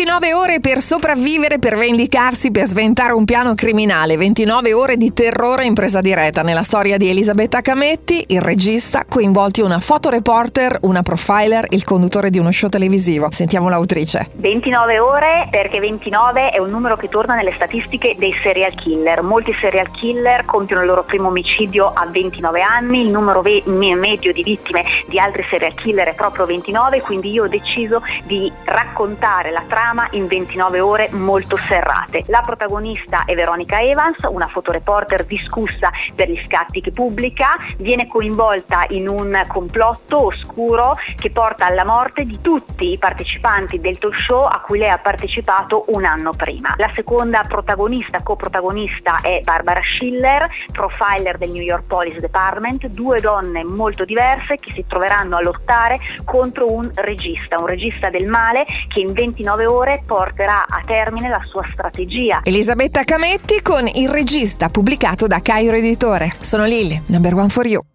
29 ore per sopravvivere, per vendicarsi, per sventare un piano criminale. 29 ore di terrore in presa diretta nella storia di Elisabetta Cametti, il regista, coinvolti una fotoreporter, una profiler, il conduttore di uno show televisivo. Sentiamo l'autrice. 29 ore perché 29 è un numero che torna nelle statistiche dei serial killer. Molti serial killer compiono il loro primo omicidio a 29 anni, il numero medio di vittime di altri serial killer è proprio 29, quindi io ho deciso di raccontare la trama in 29 ore molto serrate. La protagonista è Veronica Evans, una fotoreporter discussa per gli scatti che pubblica, viene coinvolta in un complotto oscuro che porta alla morte di tutti i partecipanti del talk show a cui lei ha partecipato un anno prima. La seconda coprotagonista è Barbara Schiller, profiler del New York Police Department, due donne molto diverse che si troveranno a lottare contro un regista del male che in 29 ore porterà a termine la sua strategia. Elisabetta Cametti con Il regista, pubblicato da Cairo Editore. Sono Lily, number one for you.